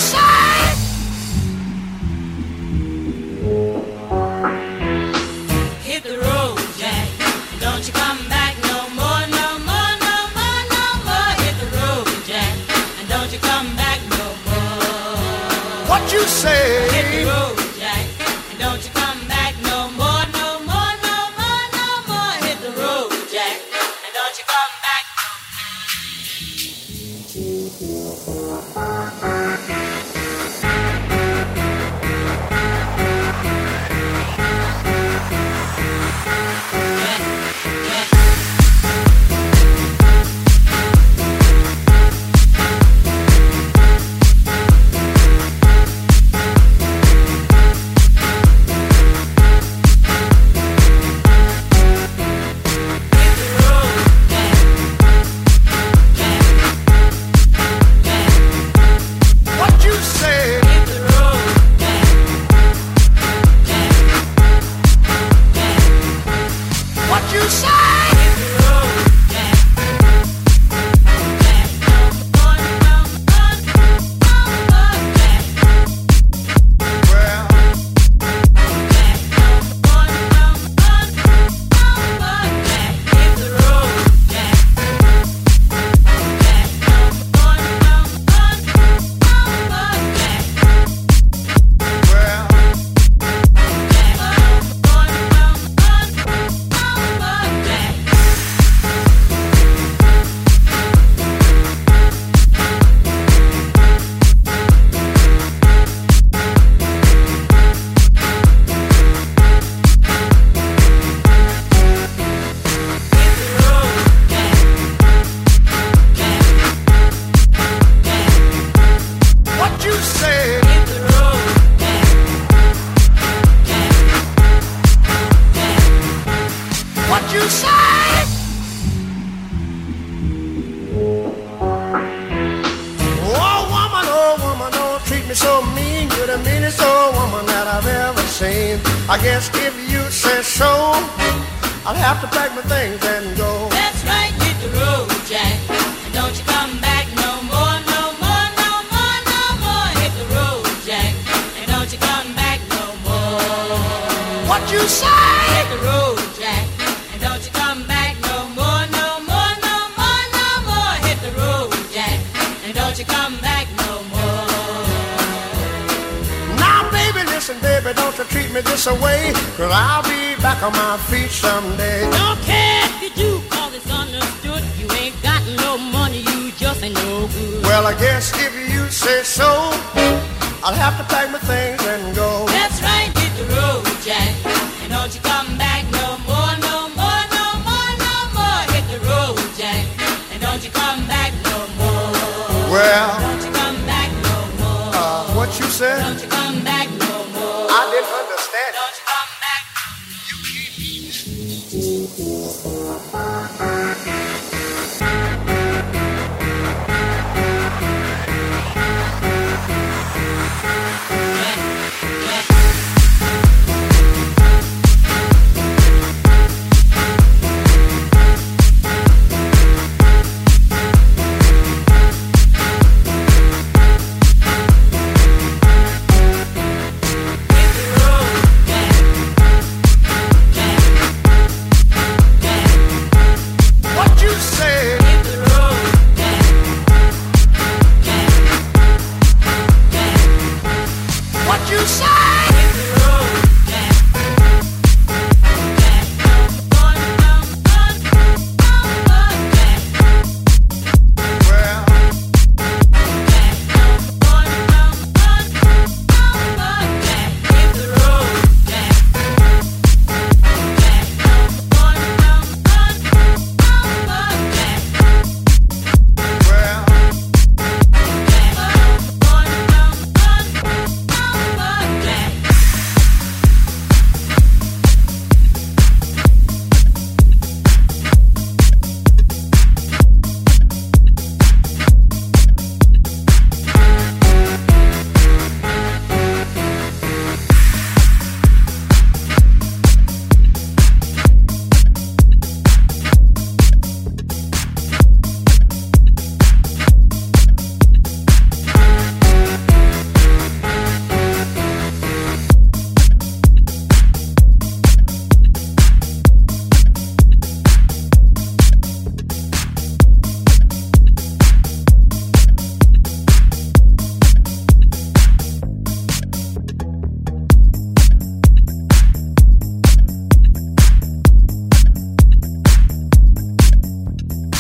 say? Hit the road, Jack, and don't you come back no more, no more, no more, no more. Hit the road, Jack, and don't you come back no more. What you say? Hit the road, Jack, and don't you come back no more, no more, no more, no more. Hit the road, Jack, and don't you come back no What you say? Hit the road, Jack, What you say? hit the road, Jack, no more, no more, no more, Jack. Well, well, what you say? What you say? Oh woman, don't treat me so mean. You're the meanest old woman that I've ever seen. I guess if you say so, I'll have to pack my things and go. That's right, hit the road, Jack. And don't you come back no more, no more, no more, no more. Hit the road, Jack. And don't you come back no more. What you say? Hit the road, Jack. And don't you come back no more, no more, no more, no more. Hit the road, Jack. And don't you come back no more. Now, baby, listen, baby, don't you treat me this away, 'cause I'll be back on my feet someday. Don't care if you do, 'cause it's understood. You ain't got no money, you just ain't no good. Well, I guess if you say so, I'll have to pack my things and go. That's right, hit the road, Jack. And don't you come back no more, no more, no more, no more. Hit the road, Jack. And don't you come back no more. Well, Don't you come back no more. what you said? Don't you come back no more. I didn't understand. Don't you come back.